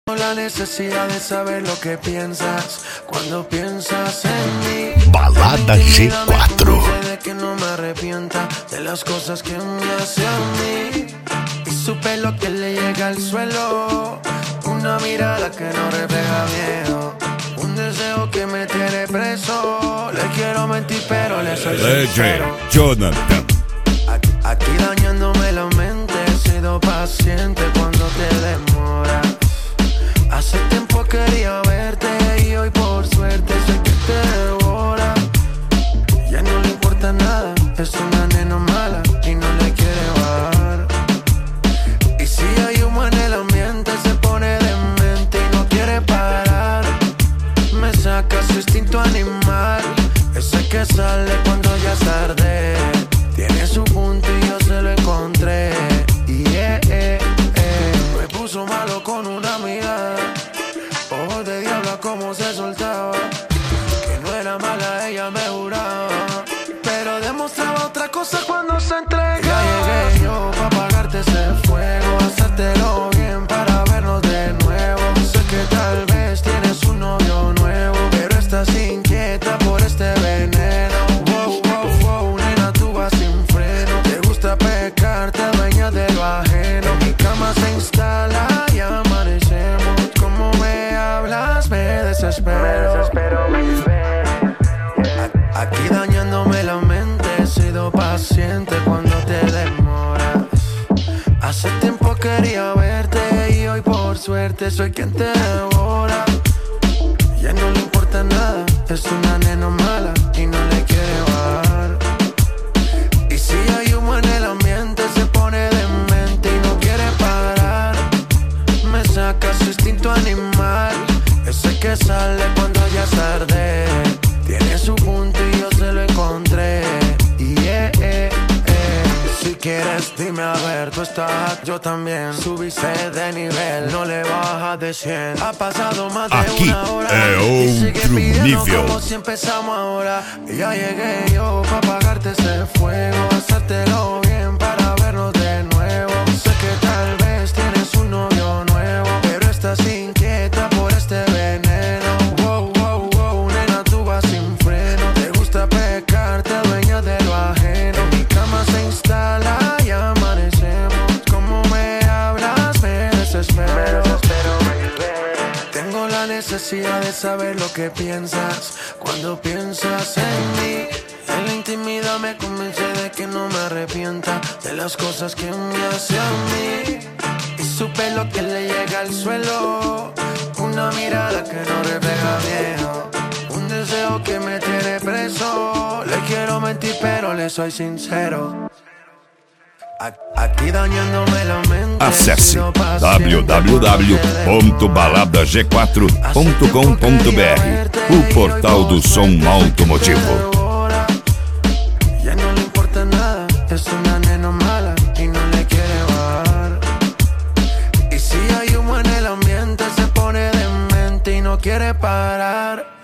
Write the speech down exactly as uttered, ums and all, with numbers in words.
La necesidad de saber lo que piensas cuando piensas en mí. Balada G cuatro. De que no me arrepienta de las cosas que me hace a mí. Y su pelo que le llega al suelo, una mirada que no refleja miedo, un deseo que me tiene preso. Le quiero mentir pero le soy sincero. Jonathan. Aquí dañándome la mente, he sido paciente cuando te demoras. Hace tiempo quería verte y hoy por suerte sé que te devora. Ya no le importa nada, es una nena mala y no le quiere bajar. Y si hay humo en el ambiente se pone demente y no quiere parar. Me saca su instinto animal, ese que sale cuando ya es tarde. Tiene su punto y yo se lo encontré. Yeah, yeah, yeah. Me puso malo con una amiga, ojos de diablo como se soltaba. Que no era mala, ella me juraba, pero demostraba otra cosa cuando se entregaba. Ya llegué yo pa' apagarte ese fuego, hacértelo bien para vernos de nuevo. Sé que tal vez tienes un novio nuevo, pero estás inquieta por este veneno. Wow, wow, wow, nena, tú vas sin freno. Te gusta pecar, te adueñas de lo ajeno. Mi cama se instala y amanecemos. Como me hablas, me desespero. Me desespero, baby. Aquí dañándome la mente, he sido paciente cuando te demoras. Hace tiempo quería verte y hoy por suerte soy quien te devora. Ya no le importa nada, es una nena mala y no le quiere bajar. Y si hay humo en el ambiente se pone demente y no quiere parar. Me saca su instinto animal, ese que sale cuando ya es tarde. Tiene su punto y yo se lo encontré. Yeah, yeah, yeah. Si quieres dime a ver, tú estás, yo también. Subiste de nivel, no le bajas de cien. Ha pasado más de Aquí una hora é y sigue outro pidiendo nível. como si empezamos ahora. Y ya llegué yo pa' apagarte ese fuego, hacértelo bien para vernos de nuevo. Sé que tal vez tienes un novio nuevo, pero estás inquieta por este veneno. Wow, wow, wow, nena, tú vas sin freno. Te gusta pecar, te adueñas de lo ajeno. Mi cama se instala y amanecemos. Como me hablas, me desespero. Me desespero, baby. Tengo la necesidad de saber lo que piensas cuando piensas en mí. En la intimidad me convence de que no me arrepienta de las cosas que me hace a mí. Y su pelo que le llega al suelo, una mirada que no refleja miedo, un deseo que me tiene preso. Le quiero mentir pero le soy sincero. Aqui dañándome la mente. Acesse w w w ponto balada g quatro ponto com ponto b r, o portal do som automotivo. Ya no le importa nada, es una nena mala y no le quiere bajar. Y si hay humo en el ambiente se pone demente y no quiere parar.